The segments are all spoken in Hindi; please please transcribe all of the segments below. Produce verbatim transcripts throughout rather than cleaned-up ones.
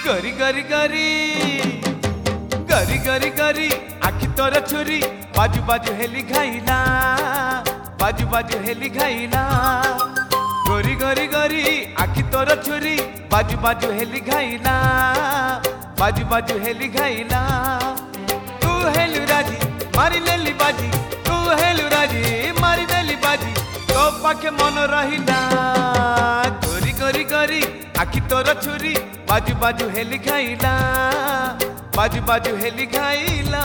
गरी गरी गरी गरी गरी गरी आखि तोर छुरी बाजू बाजू हेली खाइला बाजू बाजू हेली खाइला गरी गरी गरी आखि तोर छुरी बाजू बाजू हेली खाइला बाजू बाजू हेली खाइला तू हेलु राजी मारी नेली बाजी तू हेलु राजी मारी नेली बाजी तो पाखे मन रहिला गरी गरी गरी आखि तोर छुरी बाजू बाजू हेली खाइला बाजू बाजू हेली खाइला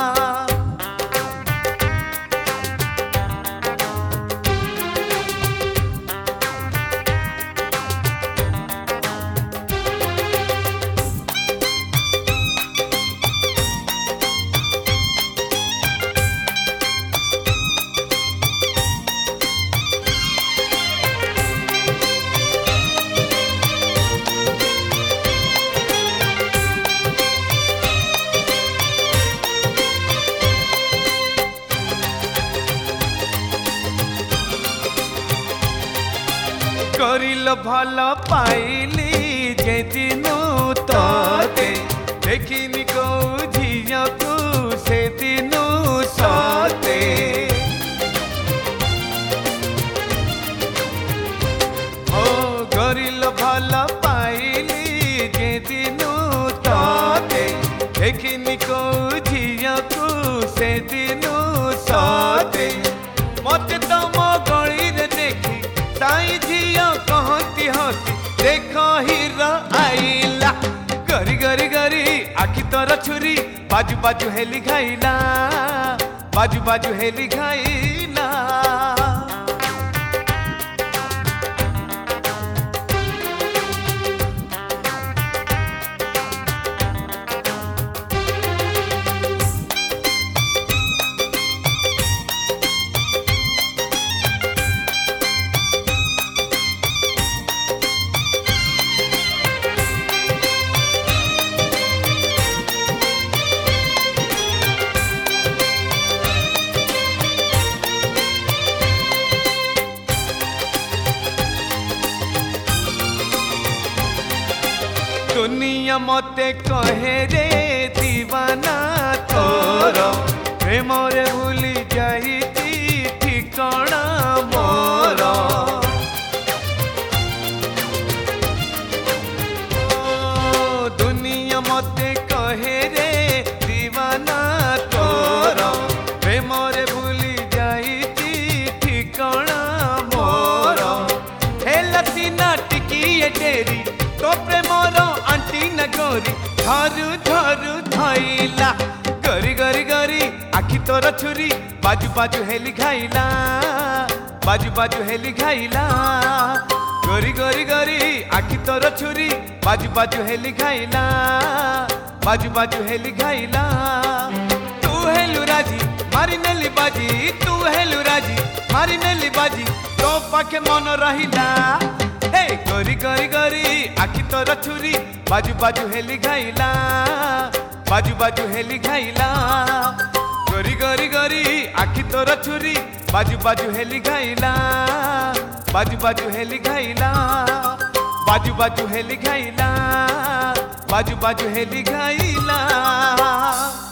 करिल भल पाइली जे दिनु तोते देखिनी को झिया को से दिनु सते ओ करिल भल पाइली जे दिनु तोते देखिनी को झिया को से दिनु सते मते तम गली रे देखी ताई झिया कहती हसी देखो हीरा आइला गरी गरी गरी आखि तोर छुरी बाजू बाजू हेली खाइला बाजू बाजू हेली खाइला दुनिया मते कहे रे दीवाना तोर प्रेम रे भूली जाई ठिकाना मोर दुनिया मते कहे रे दीवाना तोर प्रेम रे भूली जाई ठिकाना मोर हेला सीना टिकी डेरी तो प्रेमर आंटी न गोरी धरु धरु धइला गरी गरी गरी आखि तोर छुरी बाजू बाजू हेली खाइला बाजू बाजू हेली खाइला गरी गरी गरी आखि तोर छुरी बाजू बाजू हेली खाइला बाजू बाजू हेली खाइला तू हेलु राजी मारी नेली बाजी तू हेलु राजी मारी नेली बाजी तो पाखे मन रहिला हे गरी गरी गरी आखि तोर छुरी बाजू बाजू हेली खाइला बाजू बाजू हेली खाइला गरी गरी गरी आखि तोर छुरी बाजू बाजू हेली खाइला बाजू बाजू हेली खाइला बाजू बाजू हेली खाइला बाजू बाजू हेली खाइला।